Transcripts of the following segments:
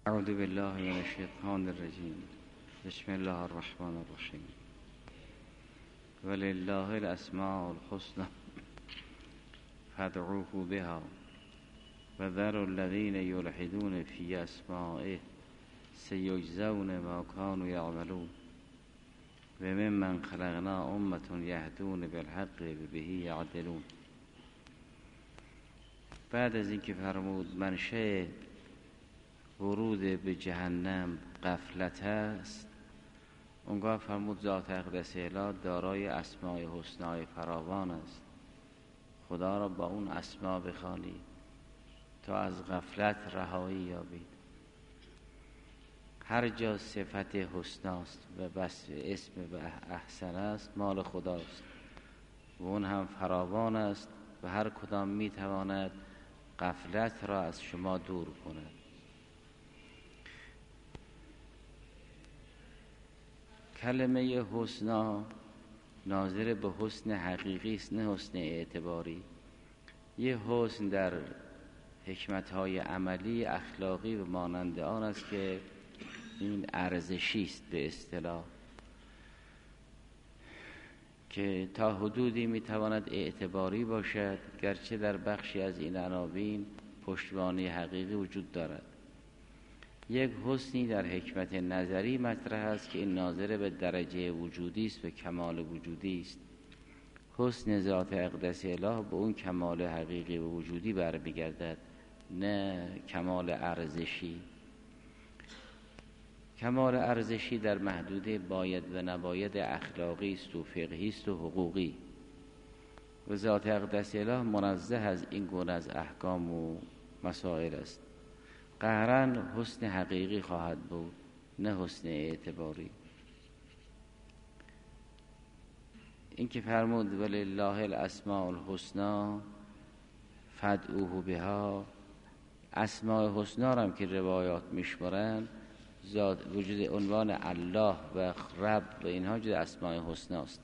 اعوذ بالله من الشیطان الرجیم. بسم الله الرحمن الرحیم. ولله الاسماء الحسنى فادعوه بها وذروا الذين يلحدون في اسمائه سيجزون ما كانوا يعملون وممن خلقنا امة يهدون بالحق وبه يعدلون. بعد از اینکه فرمود منشأ ورود به جهنم غفلت است، اونگاه فرمود ذات اقدس اله دارای اسماء حسنای فراوان است. خدا را با اون اسما بخوانید تا از غفلت رهایی یابید. هر جا صفت حسناست و بس اسم و احسن است مال خداست و اون هم فراوان است و هر کدام میتواند غفلت را از شما دور کند. کلمه حسنا ناظر به حسن حقیقی است، نه حسن اعتباری. یه حسن در حکمت‌های عملی اخلاقی و مانند آن است که این ارزشی است به اصطلاح، که تا حدودی میتواند اعتباری باشد، گرچه در بخشی از این عناوین پشتوانه حقیقی وجود دارد. یک حسنی در حکمت نظری مطرح است که این ناظر به درجه وجودی است و کمال وجودی است. حسن ذات اقدس اله به اون کمال حقیقی و وجودی برمیگردد، نه کمال ارزشی. کمال ارزشی در محدوده باید و نباید اخلاقی است و فقهی است و حقوقی، و ذات اقدس اله منزه از این گونه از احکام و مسائل است. قهرن حسن حقیقی خواهد بود، نه حسن اعتباری. این که فرمود ولله الاسماء الحسنى فادعوه بها، اسماء حسنا را هم که روایات میشمارن وجود عنوان الله و رب و اینها جز اسماء حسناست.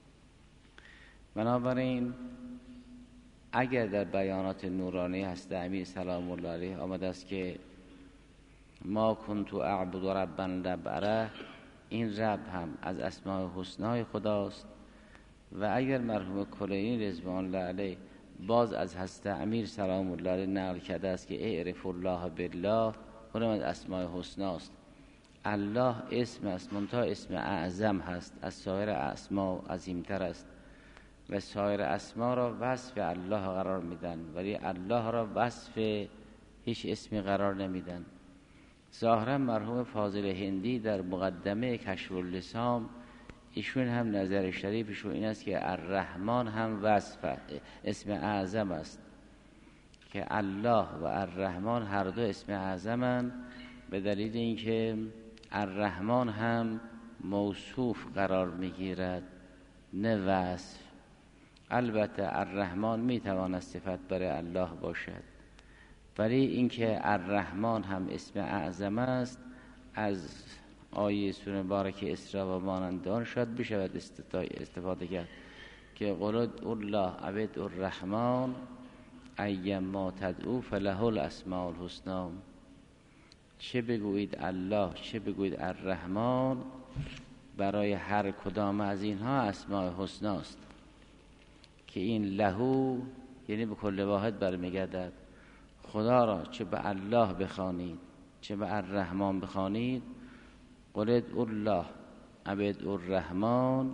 بنابراین اگر در بیانات نورانی حضرت امیر سلام الله علیه آمده است که ما کنت اعبد ربا لبره، این رب هم از اسماء حسنای خداست. و اگر مرحوم کلینی رضوان الله علیه باز از حضرت امیر سلام الله علیه نقل کرده است که اعرف الله بالله، اونم از اسماء حسناست. الله اسم است، منتها اسم اعظم هست، از سایر اسماء عظیمتر است و سایر اسما را وصف الله قرار میدن، ولی الله را وصف هیچ اسمی قرار نمیدن. ظاهرا مرحوم فاضل هندی در مقدمه کشف اللسان، ایشون هم نظر شریفشون این است که الرحمن هم وصف اسم اعظم است، که الله و الرحمن هر دو اسم اعظمن، به دلیل اینکه الرحمن هم موصوف قرار میگیرد نه وصف. البته الرحمن میتواند صفت برای الله باشد، ولی اینکه الرحمن هم اسم اعظم است، از آیه سوره مبارکه اسراء و مانند آن شاید بشود استفاده کرد که قل الله عبد الرحمن ایما تدعو فله الاسماء الحسنى. چه بگویید الله چه بگویید الرحمن، برای هر کدام از اینها اسماء حسناست، که این لهو یعنی به کل واحد برمیگردد. خدا را چه به الله بخوانید چه به الرحمن بخوانید، قل الله عبد الرحمن،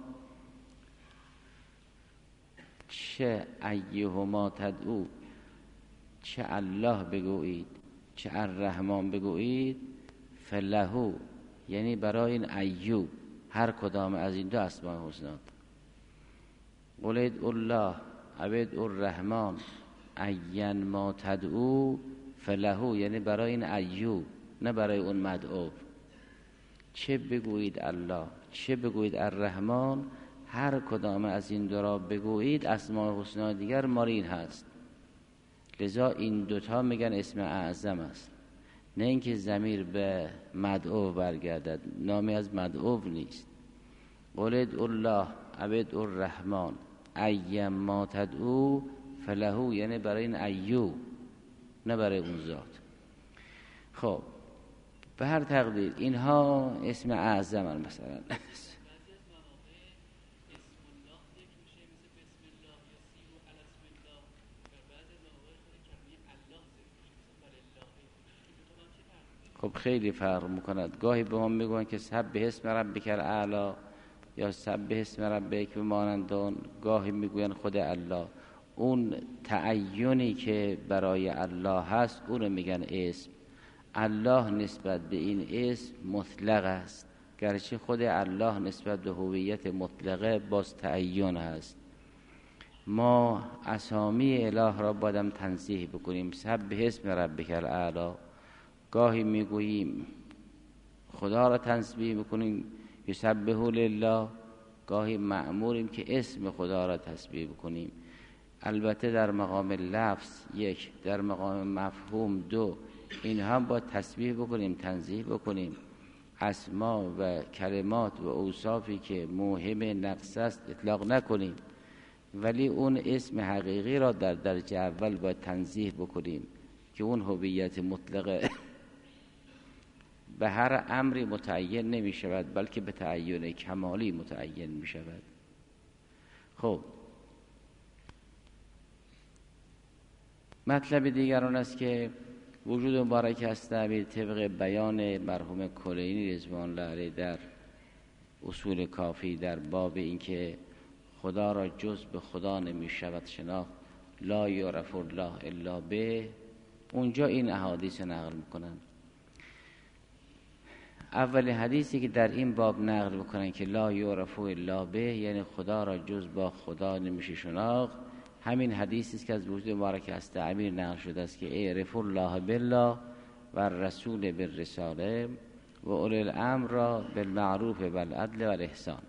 چه ایهما تدعو، چه الله بگویید چه الرحمن بگویید، فلهو یعنی برای این ایوب هر کدام از این دو اسماء حسنا. قل الله عبد الرحمن این ما تدعو فلهو یعنی برای این ایوب، نه برای اون مدعو. چه بگویید الله چه بگویید الرحمن، هر کدام از این دو را بگویید اسماء حسنا دیگر مال این هست. لذا این دوتا میگن اسم اعظم است، نه اینکه ضمیر به مدعو برگردد، نامی از مدعو نیست. قل الله عبد الرحمن این ما تدعو فلهو یعنی برای این ایوب، نه برای اون ذات. خب به هر تقدیر اینها اسم اعظم مثلا. خب خیلی فرق میکند. گاهی به ما میگن که سبح اسم ربک الاعلی یا سبح اسم ربک و مانند اون، گاهی میگوین خود الله. اون تعینی که برای الله هست اونو میگن اسم. الله نسبت به این اسم مطلق است، گرچه خود الله نسبت به هویت مطلقه باز تعین هست. ما اسامی اله را بایدم تنزیه بکنیم. سبح اسم ربک الاعلی، گاهی میگوییم خدا را تسبیح بکنیم یسبح لله، گاهی مأموریم که اسم خدا را تسبیح بکنیم. البته در مقام لفظ یک، در مقام مفهوم دو، این هم با تسبیح بکنیم، تنزیه بکنیم. اسما و کلمات و اوصافی که موهم نقص است اطلاق نکنیم، ولی اون اسم حقیقی را در درجه اول باید تنزیه بکنیم که اون هویت مطلقه به هر امری متعین نمی شود، بلکه به تعین کمالی متعین می شود. خب مطلب دیگر آن است که وجود مبارک است تعبیر طبق بیان مرحوم کلینی رضوان الله علیه در اصول کافی در باب اینکه خدا را جز به خدا نمی شود شناخت، لا یعرف الله الا به، اونجا این احادیث نقل میکنن. اول حدیثی که در این باب نقل میکنن که لا یعرف الا به، یعنی خدا را جز با خدا نمیشه شناخت، همین حدیثی است که از وجود مبارک است تعبیر نقل شده است که اعرف الله بالله و رسول بالرساله و اولی الامر را بالمعروف و بالعدل و الاحسان.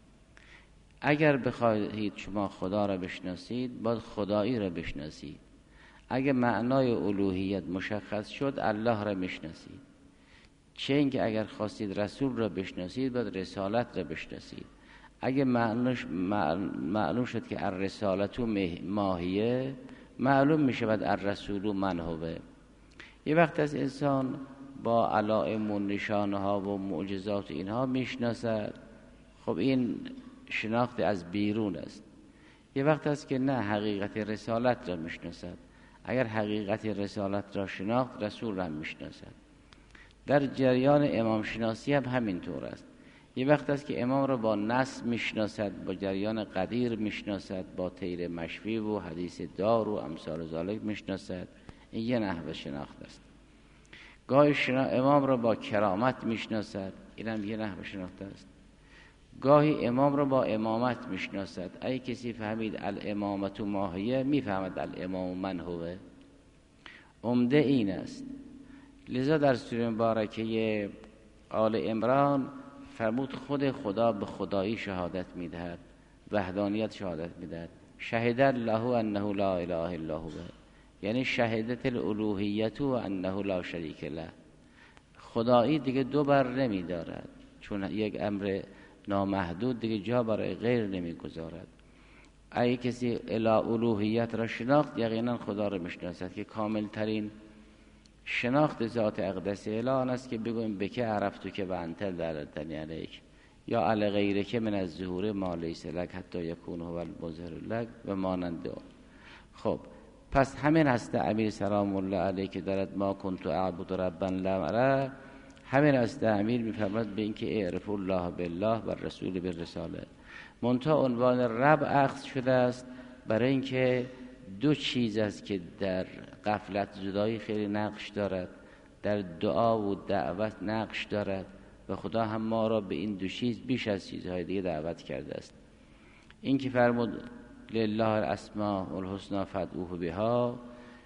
اگر بخواهید شما خدا را بشناسید باید خدایی را بشناسید. اگر معنای الوهیت مشخص شد الله را میشناسید. چه اینکه اگر خواستید رسول را بشناسید باید رسالت را بشناسید. اگر معلوم شد که الرسالت ماهیه، معلوم می شود الرسول من هوه. یه وقت از انسان با علائم و نشانه ها و معجزات اینها میشناسد، خب این شناخت از بیرون است. یه وقت است که نه، حقیقت رسالت را میشناسد. اگر حقیقت رسالت را شناخت رسول را میشناسد. در جریان امام شناسی هم همین طور است. یه وقت است که امام را با نص میشناسد، با جریان قدیر میشناسد، با طیر مشفی و حدیث دار و امثال ذالک میشناسد. این یه نحو شناخت است. گاهی امام را با کرامت میشناسد، این هم یه نحو شناخت است. گاهی امام را با امامت میشناسد. ای کسی فهمید الامامت ماهیه، میفهمد الامام من هوه. عمده این است. لذا در سوره مبارکه آل عمران فرمود خود خدا به خدایی شهادت میدهد، وحدانیت شهادت میدهد. شهد الله انه لا اله الا هو، یعنی شهادت الالوهیت و انه لا شریک له. خدایی دیگه دو بر نمیدارد، چون یک امر نامحدود دیگه جا برای غیر نمیگذارد. اگه کسی الوهیت را شناخت یقینا خدا را میشناسد که کامل ترین شناخت ذات اقدس اله آن است که بگویم بکه عرفتو که و انتل دلالتنی علیک یا علی غیره که من از ظهور ما لیس لک حتی یکون هو المظهر لک و مانند اون. خب پس همین هست امیر سلام الله علیه که دارد ما کنت اعبد ربا لم اره، همین هست امیر میفرماد به اینکه اعرف الله بالله و رسول بالرساله. منتها عنوان رب اخذ شده است برای اینکه دو چیز است که در غفلت زدایی خیلی نقش دارد، در دعا و دعوت نقش دارد و خدا هم ما را به این دو چیز بیش از چیزهای دیگه دعوت کرده است. این که فرمود لله الاسماء الحسنی فادعوه بها،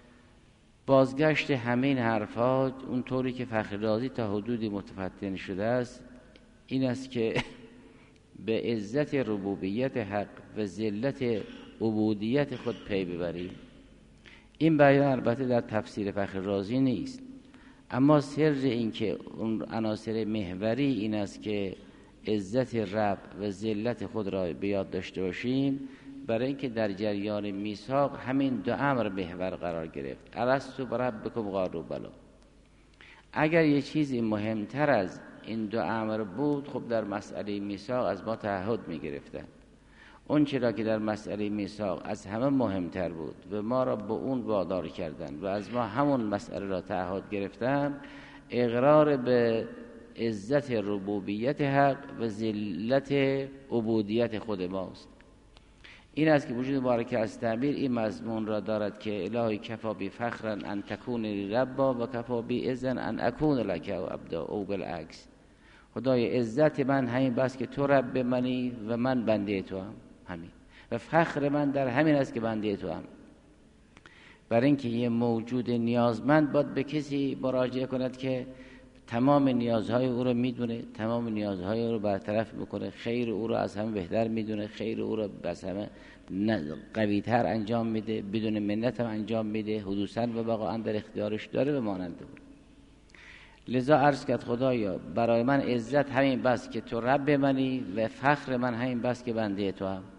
بازگشت همین حرفات اونطوری که فخر رازی تا حدودی متفتن شده است این است که به عزت ربوبیت حق و ذلت عبودیت خود پی ببریم. این بیان البته در تفسیر فخر رازی نیست، اما سر این که اون عناصر محوری این است که عزت رب و ذلت خود را به یاد داشته باشیم، برای اینکه در جریان میثاق همین دو امر محور قرار گرفت. الستو بربکم قالوا بلی. اگر یه چیزی مهمتر از این دو امر بود، خب در مسئله میثاق از ما تعهد میگرفتن. اون چرا که در مسئله میثاق از همه مهمتر بود و ما را به اون وادار کردن و از ما همون مسئله را تعهد گرفتن، اقرار به عزت ربوبیت حق و ذلت عبودیت خود ماست. این است که وجود مبارک از تعبیر این مضمون را دارد که الهی کفا بی فخرا ان تکون ربا و کفا بی اذن ان اکون لک او عبدا او بالعکس. خدای عزت من همین بس که تو رب منی و من بنده تو هم، همین. و فخر من در همین است که بنده تو هم. برای اینکه یه موجود نیازمند باید به کسی مراجعه کند که تمام نیازهای او رو میدونه، تمام نیازهای او رو برطرف میکنه، خیر او رو از همه بهتر میدونه، خیر او رو از همه قوی‌تر انجام میده، بدون منت هم انجام میده، حدوثاً و بقاءً در اختیارش داره و مانند اون. لذا عرض کرد خدایا برای من عزت همین بس که تو رب منی و فخر من همین بس که بنده تو هم.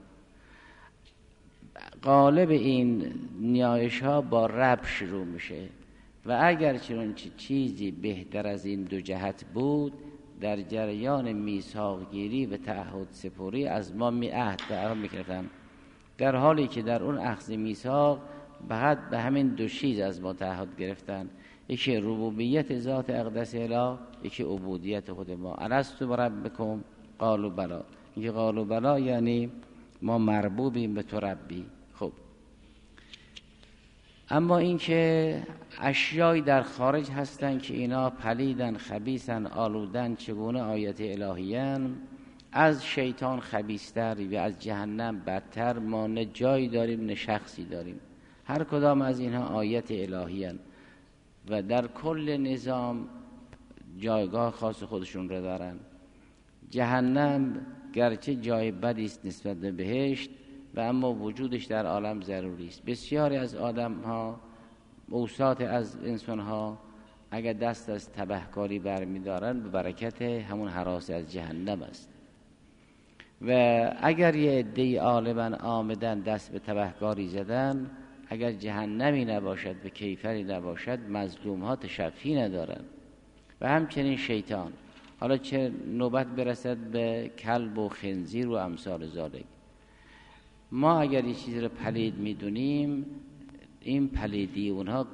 غالب این نیایش ها با رب شروع میشه و اگر چون چیزی بهتر از این دو جهت بود، در جریان میثاق گیری و تعهد سپوری از ما تعهد میکردن، در حالی که در اون اخذ میثاق بعد به همین دو چیز از ما تعهد گرفتن، یکی ربوبیت ذات اقدس اله، یکی عبودیت خود ما. الستو بربکم قالوا بلا. یکی قالوا بلا یعنی ما مربوبیم به تو ربی. خب اما این که اشیایی در خارج هستن که اینا پلیدن، خبیثن، آلودن، چگونه آیت الهیان، از شیطان خبیثتر و از جهنم بدتر، ما نه جایی داریم نه شخصی داریم. هر کدام از اینها آیت الهیان و در کل نظام جایگاه خاص خودشون رو دارن. جهنم گرچه جای بدی است نسبت به بهشت و اما وجودش در عالم ضروری است. بسیاری از آدم ها، اوساط از انسان ها اگر دست از تبهکاری برمیدارن به برکت همون هراس از جهنم است. و اگر یه عده‌ای غالباً آمدن دست به تبهکاری زدن، اگر جهنمی نباشد و کیفری نباشد، مظلوم ها تشفی ندارن. و همچنین شیطان، حالا چه نوبت برسد به کلب و خنزیر و امثال ذالک. ما اگر یه چیزی رو پلید میدونیم، این پلیدی اونها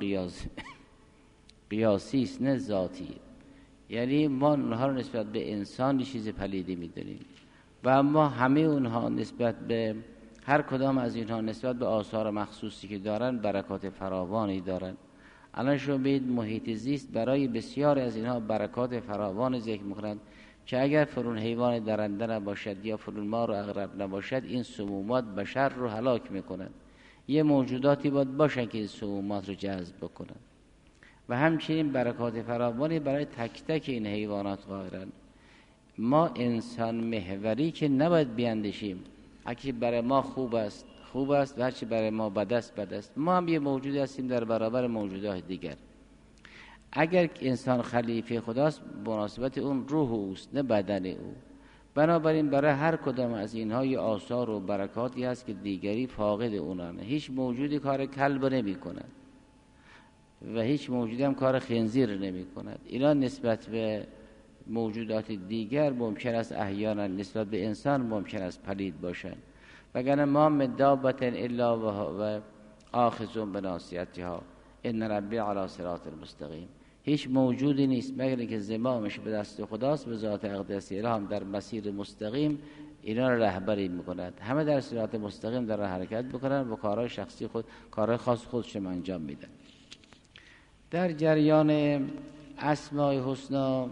قیاسی است نه ذاتی. یعنی ما اونها رو نسبت به انسان یه چیز پلیدی میدونیم و اما همه اونها نسبت به هر کدام از اینها نسبت به آثار مخصوصی که دارن برکات فراوانی دارن. الان شما بید محیط زیست برای بسیار از اینها برکات فراوان ذکر میکنند که اگر فرون حیوان درنده نباشد یا فرون مار و عقرب نباشد، این سمومات بشر رو هلاک میکنند. یه موجوداتی باید باشن که این سمومات رو جذب بکنن و همچنین برکات فراوانی برای تک تک این حیوانات قائلن. ما انسان محوری که نباید بیاندیشیم اگه برای ما خوب است خوب است و هرچی برای ما بد است بد است. ما هم یه موجودی هستیم در برابر موجودات دیگر. اگر انسان خلیفه خداست، مناسبت اون روح اوست نه بدن او. بنابراین برای هر کدام از اینها یه آثار و برکاتی هست که دیگری فاقد اونانه. هیچ موجودی کار کلب نمی کند و هیچ موجودی هم کار خنزیر نمی کند. اینا نسبت به موجودات دیگر ممکن است احیانا نسبت به انسان ممکن است پلید باشند. وگرنه ما من دابة الا و آخذ بناصیتها ان ربی علی صراط المستقیم. هیچ موجودی نیست مگر اینکه زمامش به دست خداست و ذات اقدس اله هم در مسیر مستقیم اینا را رهبری میکند. همه در صراط مستقیم در راه حرکت بکنن و کارهای شخصی خود، کارهای خاص خودشون انجام میدن. در جریان اسماء الحسنا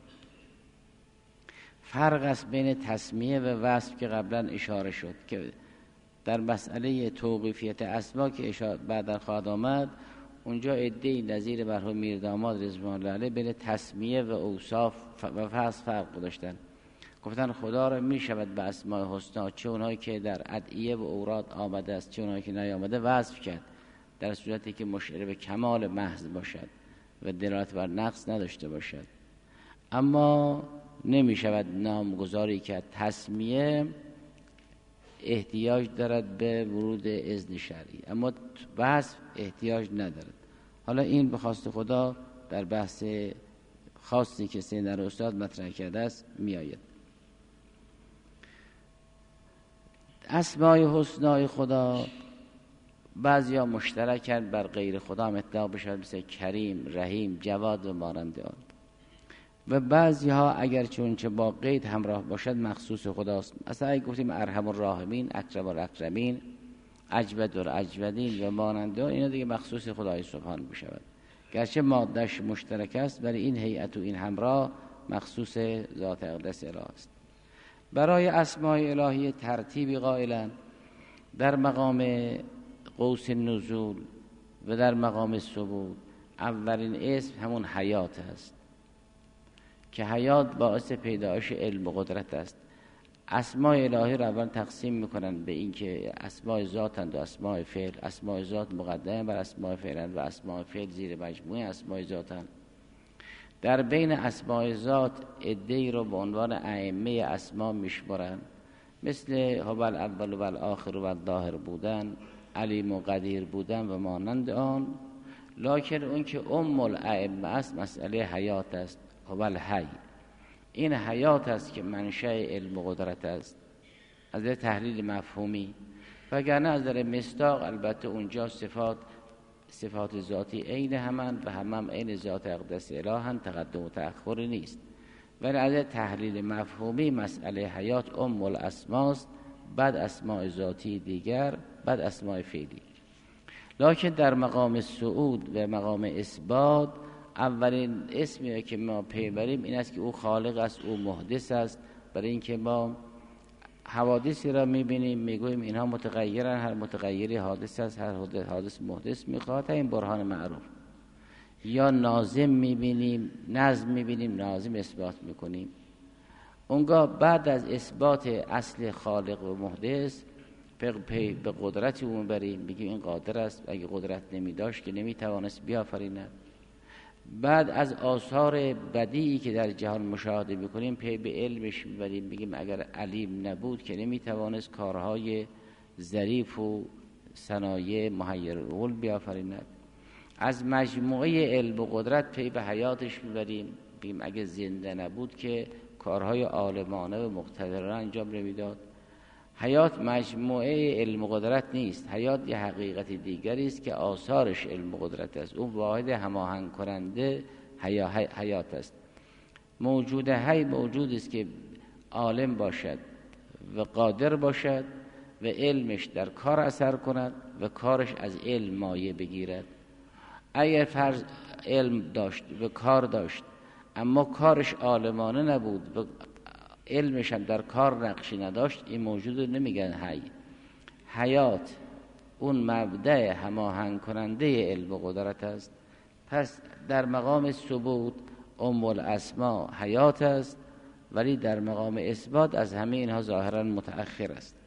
فرق است بین تسمیه و وصف که قبلا اشاره شد که در مسئله توقیفیت اسما که بعدا خواهد آمد، اونجا عده‌ای نظیر مرحوم میرداماد رضوان الله علیه بین تسمیه و اوصاف و وصف فرق داشتن. گفتن خدا را می شود به اسماء الحسنا، چه اونایی که در ادعیه و اوراد آمده است چه اونایی که نیامده وصف کرد، در صورتی که مشعر به کمال محض باشد و دلالت بر نقص نداشته باشد. اما نمی شود نامگذاری که تسمیه احتیاج دارد به ورود اذن شرعی، اما وصف احتیاج ندارد. حالا این به خواست خدا در بحث خاصی که سیدنا استاد مطرح کرده است میآید. اسمای حسنای خدا بعضیا مشترکن، بر غیر خدا هم اطلاق بشود، مثل کریم، رحیم، جواد و مانند آن. و بعضی ها اگر چونچه با قید همراه باشد مخصوص خداست. مثلا اگه گفتیم ارحم الراحمین، اکرم الاکرمین، اجود الاجودین و مانند آن، اینا دیگه مخصوص خدای سبحان بشود. گرچه مادهش مشترک است ولی این هیئت و این همراه مخصوص ذات اقدس الهی است. برای اسماء الهی ترتیبی قائلند. در مقام قوس النزول و در مقام ثبوت اولین اسم همون حیات است که حیات باعث پیدایش علم و قدرت است. اسماء الهی را اول تقسیم میکنن به این که اسماء ذاتند و اسماء فعل. اسماء ذات مقدمه بر اسماء فعلند و اسماء فعل زیر مجموعه اسماء ذاتند. در بین اسماء ذات عده‌ای رو به عنوان ائمه اسما میشمارن، مثل هو الاول و الاخر و الظاهر بودن، علیم و قدیر بودن و مانند آن. لکن اون که ام الائمه است مسئله حیات است. هو الحی، این حیات است که منشأ علم و قدرت است از در تحلیل مفهومی. وگرنه از در مصداق البته اونجا صفات ذاتی عین همند و هم عین ذات اقدس الهند، تقدم و تأخر نیست. ولی از تحلیل مفهومی مسئله حیات ام الاسماست، بعد اسماء ذاتی دیگر، بعد اسماء فعلی. لکن در مقام صعود و مقام اثبات اولین اسمی که ما پی بریم این است که او خالق است، او محدث است. برای اینکه ما حوادثی را میبینیم میگوییم اینها متغیرن، هر متغیری حادث است، هر حادث محدث میخواد، این برهان معروف. یا ناظم میبینیم، نظم میبینیم، ناظم اثبات میکنیم. اونگاه بعد از اثبات اصل خالق و محدث به قدرت او میبریم، میگیم این قادر است، اگه قدرت نمیداشت که نمیتوانست بیافریند. بعد از آثار بدیعی که در جهان مشاهده میکنیم پی به علمش میبریم، میگیم اگر علیم نبود که نمیتوانست کارهای ظریف و صنایع محیر العقول بیافریند. از مجموعه علم و قدرت پی به حیاتش میبریم، میگیم اگر زنده نبود که کارهای عالمانه و مقتدرانه انجام نمیداد. حیات مجموعه علم و قدرت نیست، حیات یه حقیقت دیگری است که آثارش علم و قدرت است. اون واحد هماهنگ کننده حیات است. موجود حی موجود است که عالم باشد و قادر باشد و علمش در کار اثر کند و کارش از علم مایه بگیرد. اگر فرض علم داشت و کار داشت اما کارش عالمانه نبود و علمش هم در کار نقشی نداشت، این موجود نمیگن حی. حیات اون مبدأ هماهنگ کننده علم و قدرت است. پس در مقام ثبوت ام الاسما حیات است، ولی در مقام اثبات از همه اینها ظاهرا متأخر است.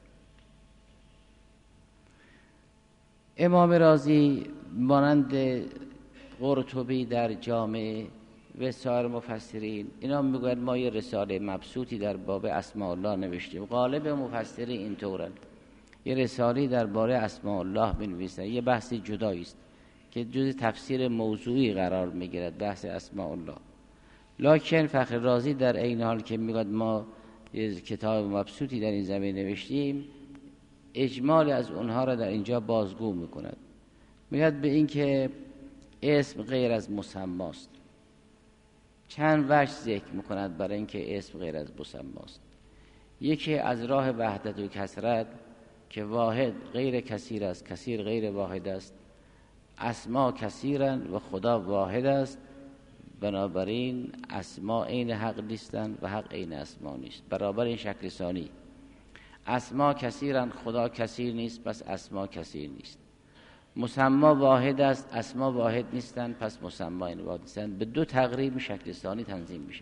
امام رازی مانند قرطبی در جامع و سایر مفسرین اینا میگوید ما یه رساله مبسوطی در باب اسماء الله نوشتیم. غالب مفسرین اینطورن، یه رساله درباره اسماء الله بنویسن، یه بحثی جدایی است که جز تفسیر موضوعی قرار میگیرد، بحث اسماء الله. لکن فخر رازی در این حال که میگوید ما یه کتاب مبسوطی در این زمینه نوشتیم، اجمال از اونها را در اینجا بازگو میکند. میگوید به این که اسم غیر از مسماست. چند وجه ذکر میکند برای اینکه اسم غیر از مسماست. یکی از راه وحدت و کثرت که واحد غیر کثیر است، کثیر غیر واحد است. اسما کثیرند و خدا واحد است، بنابراین اسما عین حق نیستند و حق عین اسما نیست. برابر این شکل ثانی، اسما کثیرند خدا کثیر نیست، پس اسما کثیر نیست. مسما واحد است، اسما واحد نیستند، پس مسما این واحد نیستند. به دو تقریب شکل ثانی تنظیم میشه.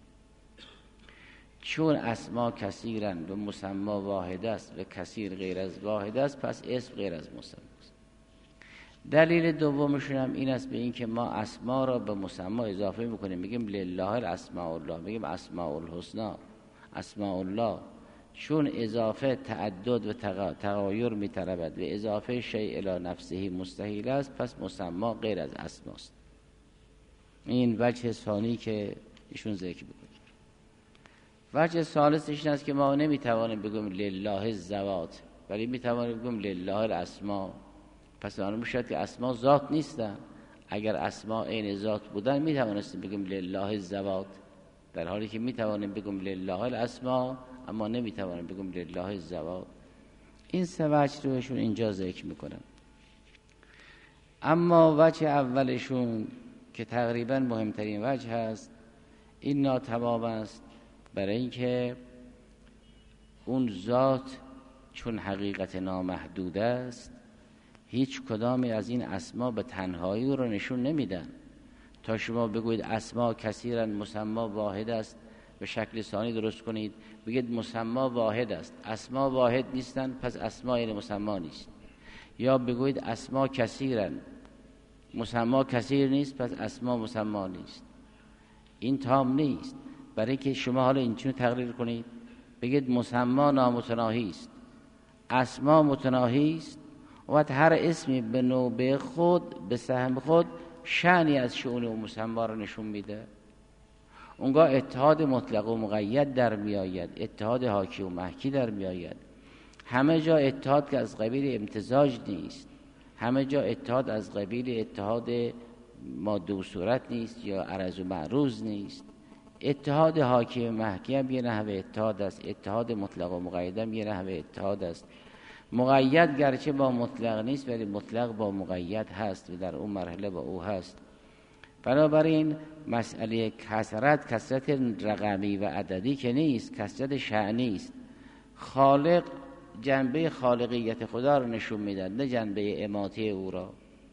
چون اسما کثیرند و مسما واحد است و کثیر غیر از واحد است، پس اسم غیر از مسما است. دلیل دومشون هم این است به این که ما اسما را به مسما اضافه میکنیم، میگیم لله الاسماء الله، میگیم اسماء الحسنا اسماء الله. چون اضافه تعدد و تغایر می‌طلبد و اضافه شیء الی نفسه مستحیل است، پس مسما غیر از اسماست. این وجه ثانی که ایشون ذکر بکنه. وجه ثالثش این است که ما نمیتوانیم بگیم لله الذوات، ولی میتوانیم بگیم لله الاسماء. پس معلوم میشد که اسما ذات نیستن. اگر اسما عین ذات بودن میتوانستیم بگیم لله الذوات، در حالی که میتوانیم بگیم لله الاسماء اما نمیتوانیم بگیم لله الذوات. این سه وجه روشون اینجا ذکر میکنن. اما وجه اولشون که تقریبا مهمترین وجه هست، این ناتمام است، برای اینکه اون ذات چون حقیقت نامحدود است، هیچ کدامی از این اسما به تنهایی او را نشون نمیدن. تا شما بگویید اسما کثیرن مسمی واحد است، به شکل ثانی درست کنید بگید مسمی واحد است، اسما واحد نیستن پس اسما یعنی مسمی نیست. یا بگویید اسما کثیرن مسمی کثیر نیست پس اسما مسمی نیست. این تام نیست. برای اینکه شما حالا اینجور تقریر کنید بگید مسمی نامتناهی است، اسما متناهی است، و هر اسمی به نوبه خود به سهم خود شأنی از شؤون و مسمی را نشون میده. اونگاه اتحاد مطلق و مقید در می آید، اتحاد حاکی و محکی در می آید. همه جا اتحاد که از قبیل امتزاج نیست، همه جا اتحاد از قبیل اتحاد ماده و صورت نیست یا عرض و معروض نیست. اتحاد حاکی و محکی هم یه نحوه اتحاد است، اتحاد مطلق و مقید هم یه نحوه اتحاد است. مقید گرچه با مطلق نیست ولی مطلق با مقید هست و در اون مرحله با او هست. بنابراین مسئله کثرت رقمی و عددی که نیست، کثرت شأنی است. خالق جنبه خالقیت خدا رو نشون میدن، نه جنبه اماتی او را.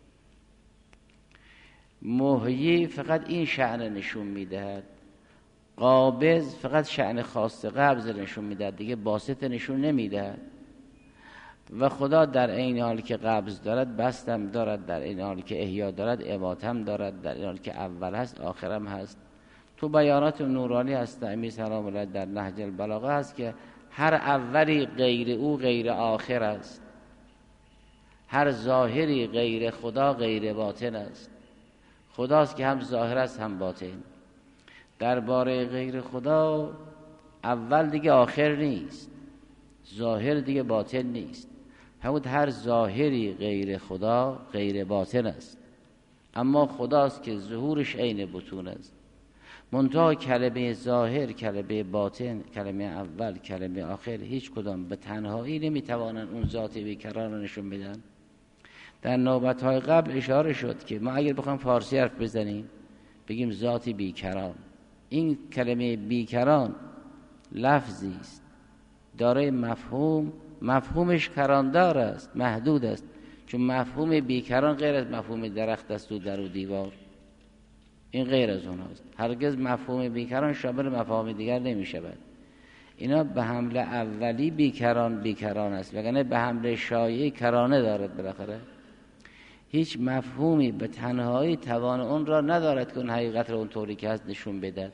محیی فقط این شأن نشون میدهد، قابض فقط شأن خاص قبض نشون میدهد، دیگه باسط نشون نمیدهد. و خدا در این حال که قبض دارد بستم دارد، در این حال که احیا دارد اماتم دارد، در این حال که اول هست آخرم هست. تو بیانات نورانی هست امیر سلام الله در نهج البلاغه هست که هر اولی غیر او غیر آخر است، هر ظاهری غیر خدا غیر باطن است. خداست که هم ظاهر است هم باطن. درباره غیر خدا اول دیگه آخر نیست، ظاهر دیگه باطن نیست. همون هر ظاهری غیر خدا غیر باطن است، اما خداست که ظهورش عین بطون است. منتها کلمه ظاهر، کلمه باطن، کلمه اول، کلمه آخر هیچ کدام به تنهایی نمیتوانند اون ذات بیکران رو نشون بدن. در نوبت‌های قبل اشاره شد که ما اگر بخوایم فارسی حرف بزنیم بگیم ذات بیکران، این کلمه بیکران لفظی است دارای مفهومش کراندار است، محدود است، چون مفهوم بیکران غیر از مفهوم درخت است و در و دیوار، این غیر از اون است. هرگز مفهوم بیکران شامل مفاهیم دیگر نمی شود. اینا به حمله اولی بیکران است، وگرنه به حمله شایعی کرانه دارد. بالاخره هیچ مفهومی به تنهایی توان اون را ندارد که اون حقیقت را اون طوری که هست نشون بدهد.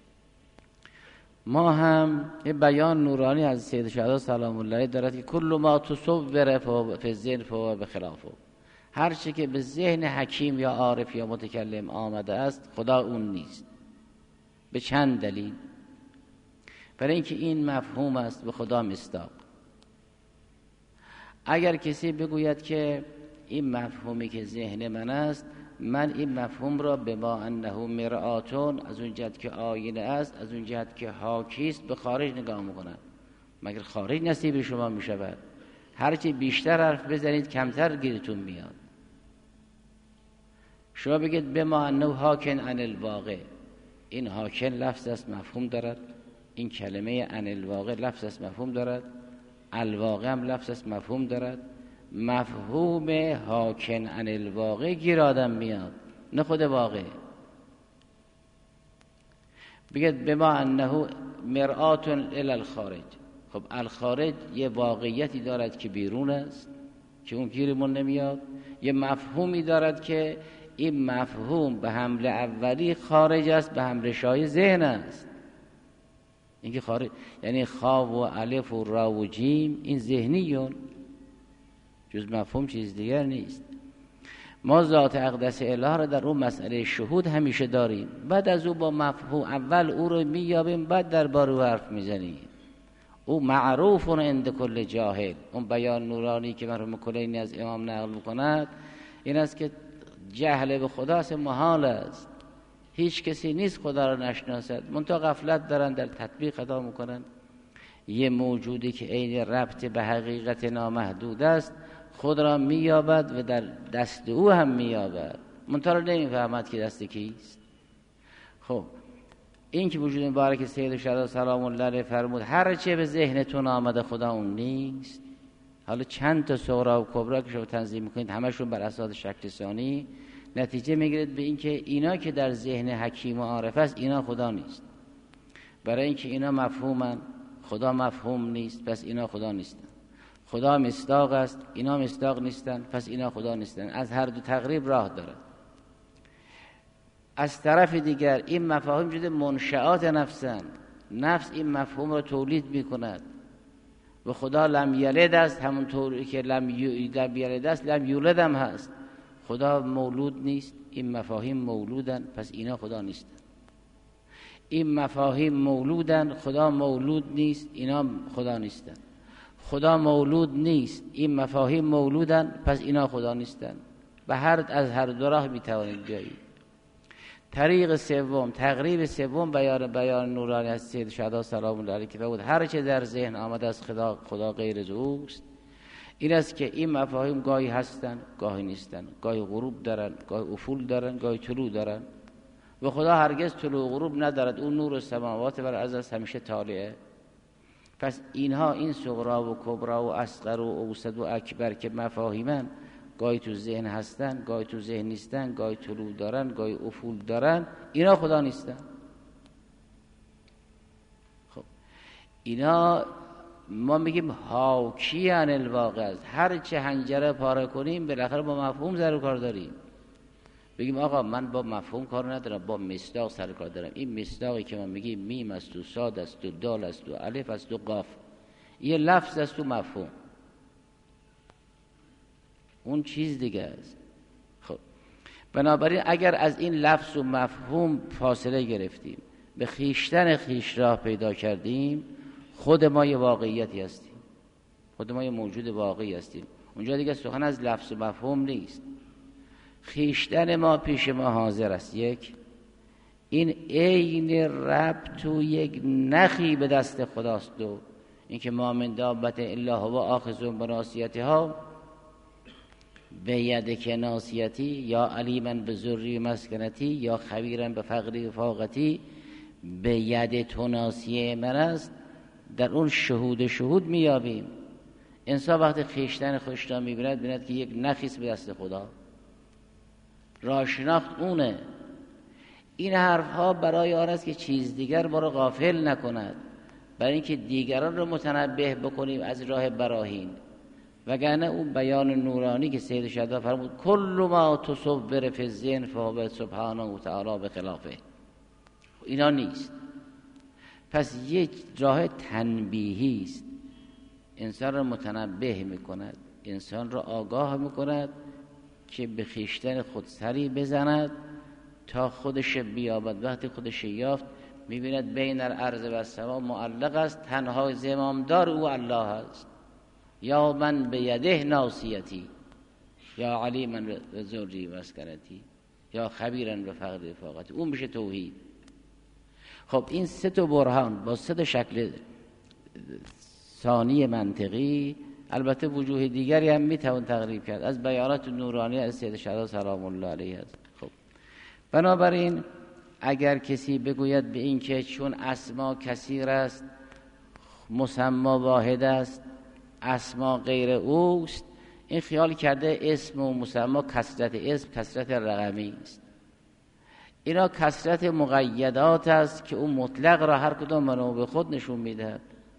ما هم یه بیان نورانی از سید شهدا سلام الله علیه دارد که کل ما تصور فی الذهن فهو بخلافه، هر چی که به ذهن حکیم یا عارف یا متکلم آمده است خدا اون نیست. به چند دلیل. برای اینکه این مفهوم است به خدا مصداق. اگر کسی بگوید که این مفهومی که ذهن من است، من این مفهوم را به ما انه مرآتون، از اون جهت که آینه است، از اون جهت که حاکی است به خارج نگاه میکنم، مگر خارج نصیب شما میشود؟ هرچی بیشتر حرف بزنید کمتر گیرتون میاد. شما بگید به ما انه حاکن عن الواقع، این حاکن لفظ است مفهوم دارد، این کلمه عن الواقع لفظ است مفهوم دارد، الواقع هم لفظ است مفهوم دارد. مفهوم حاکن عن الواقع گیر آدم میاد، نه خود واقع. بگید به ما انه مرآت الی الخارج، خب الخارج یه واقعیتی دارد که بیرون است که اون گیرمون نمیاد، یه مفهومی دارد که این مفهوم به حمله اولی خارج است، به حمله شای ذهن است. این که خارج یعنی خا و الف و را و جیم، این ذهنیون، جز مفهوم چیز دیگر نیست. ما ذات اقدس اله را در اون مسئله شهود همیشه داریم. بعد از او با مفهوم اول او رو مییابیم، بعد درباره او حرف میزنیم. او معروف عند کل جاهل. اون بیان نورانی که مرحوم کلینی از امام نقل میکند این است که جهل به خدا اصلا محال است. هیچ کسی نیست خدا را نشناسد، منتها غفلت دارن، در تطبیق خطا میکنن. یه موجودی که عین ربط به حقیقت نامحدود است خود را مییابد و در دست او هم مییابد، منتها نمیفهمد که دست کیست. خب این که وجود مبارک سید شهدا سلام الله علیه فرمود هر چه به ذهنتون آمده خدا اون نیست. حالا چند تا صغرا و کبرا که شما تنظیم میکنید همشون بر اساس شکل ثانی، نتیجه میگیرید به این که اینا که در ذهن حکیم و عارف است اینا خدا نیست. برای اینکه اینا مفهومن، خدا مفهوم نیست، پس اینا خدا نیستن. خدا مصداق است، اینا مصداق نیستن، پس اینا خدا نیستن. از هر دو تقریب راه داره. از طرف دیگر این مفاهیم جده منشآت نفسن. نفس این مفهوم رو تولید میکند و خدا لم یلد است، همونطور که لم یلد است لم یولد هم هست. خدا مولود نیست، این مفاهیم مولودن، پس اینا خدا نیستن. این مفاهیم مولودن، خدا مولود نیست، اینا خدا نیستن. خدا مولود نیست، این مفاهیم مولودن، پس اینا خدا نیستن. به از هر دو راه میتوانید بیایید. طریق سوم، تقریب سوم بیان نورانی از سید شهدا سلام الله علیه که بود هر چه در ذهن آمده از خدا غیر از اوست. این است که این مفاهیم گاهی هستن گاهی نیستن، گاهی غروب دارن گاهی افول دارن گاهی طلوع دارن و خدا هرگز طلوع و غروب ندارد. اون نور سماوات بر از همیشه طالعه. پس اینها این صغرا و کبرا و اصغر و اوسط و اکبر که مفاهیمن گاهی تو ذهن هستن گاهی تو ذهن نیستن، گاهی طلوع دارن گاهی افول دارن، اینا خدا نیستن. خب اینا ما میگیم حاکی عن الواقع است. هر چه حنجره پاره کنیم بالاخره با مفهوم سر کار داریم. بگیم آقا من با مفهوم کار ندارم، با مصداق سر کار دارم. این مصداقی که ما میگیم میم است و صاد است و دال است و الف است و قاف، یه لفظ است و مفهوم اون چیز دیگه است. خب بنابراین اگر از این لفظ و مفهوم فاصله گرفتیم، به خیشتن خیش راه پیدا کردیم، خود ما یه واقعیتی هستیم، خود ما یه موجود واقعی هستیم. اونجا دیگه سخن از لفظ و مفهوم نیست. خیشتن ما پیش ما حاضر است. یک این عین ربط و یک نخی به دست خداست. دو اینکه ما من دابت الا هو آخذ بناصیتها به ید که ناصیتی یا علیما به ذری مسکنتی یا خبیرا به فقری و فاقتی به ید تو ناصیه من است. در اون شهود میابیم. انسان وقتی خیشتن خودش را میبیند بیند که یک نخیست به دست خدا. راه شناخت اونه. این حرف ها برای آن است که چیز دیگر ما را غافل نکند، برای اینکه دیگران را متنبه بکنیم از راه براهین. وگرنه اون بیان نورانی که سید شهدا فرمود کل ما تصور فی الذهن فهو سبحانه و تعالی به خلافه، اینا نیست. پس یک راه تنبیهی است، انسان را متنبه میکند، انسان را آگاه میکند که به خیشتن خود سری بزند تا خودش بیابد. وقتی خودش یافت میبیند بین الارض و السما معلق است، تنها زمامدار او الله است. یا من به یده ناصیتی یا علیما به ذری مسکنتی یا خبیرا به فقر فاقتی، اون میشه توحید. خب این سه تا برهان با سه تا شکل ثانی منطقی، البته وجوه دیگری هم میتوان تقریب کرد، از بیانات نورانی از سید شهدا سلام الله علیه است. خب بنابراین اگر کسی بگوید به این که چون اسما کثیر است، مسما واحد است، اسما غیر اوست، این خیال کرده اسم و مسما کثرت اسم کثرت رقمی است. اینا کثرت مقیدات است که اون مطلق را هر کدام منو به خود نشون میدهد.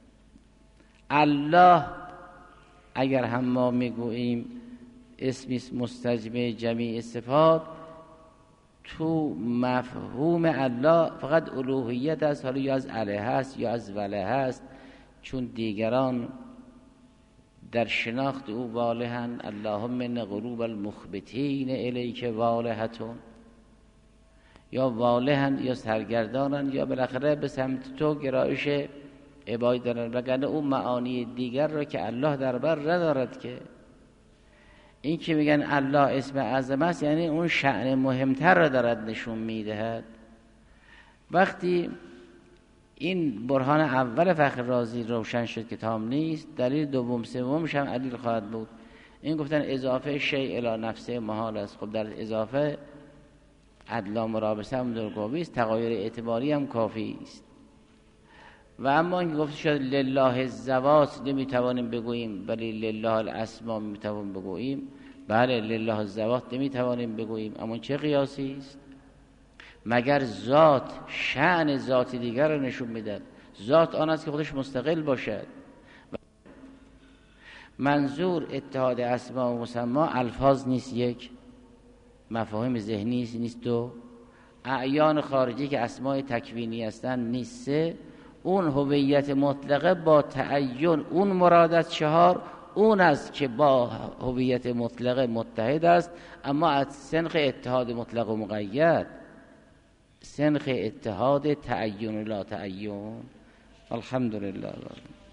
الله اگر هم ما میگوییم اسمی مستجمع جمیع صفات، تو مفهوم الله فقط الوهیت است، حالا یا از اله هست یا از وله هست، چون دیگران در شناخت او والهن. اللهم ان قلوب المخبتین الیک والهتون، یا والهن یا سرگردانن یا بالاخره به سمت تو گرایش عبادی دارن، وگرنه اون معانی دیگر را که الله در بر ندارد. که این که میگن الله اسم اعظم است یعنی اون شأن مهمتر را دارد نشون میدهد. وقتی این برهان اول فخر رازی روشن شد که تام نیست، دلیل دوم سومش هم علیل خواهد بود. این گفتن اضافه شیء الی نفسه محال است. خب در اضافه عدلا مرابطه هم درگاوی است، تغایر اعتباری هم کافی است. و اما اینکه گفته شد لله الزوات نمیتوانیم بگوییم ولی لله الاسما میتوانیم بگوییم. بله لله الزوات نمیتوانیم بگوییم، اما چه قیاسی است؟ مگر ذات شأن ذات دیگر رو نشون میدن؟ ذات آن است که خودش مستقل باشد. منظور اتحاد اسما و مسما الفاظ نیست، یک مفاهیم ذهنی نیست، دو اعیان خارجی که اسماء تکوینی هستند نیست، سه اون هویت مطلقه با تعین اون مراد از، چهار اون است که با هویت مطلقه متحد است اما از سنخ اتحاد مطلق و مقید، سنخ اتحاد تعین لا تعین. الحمدلله.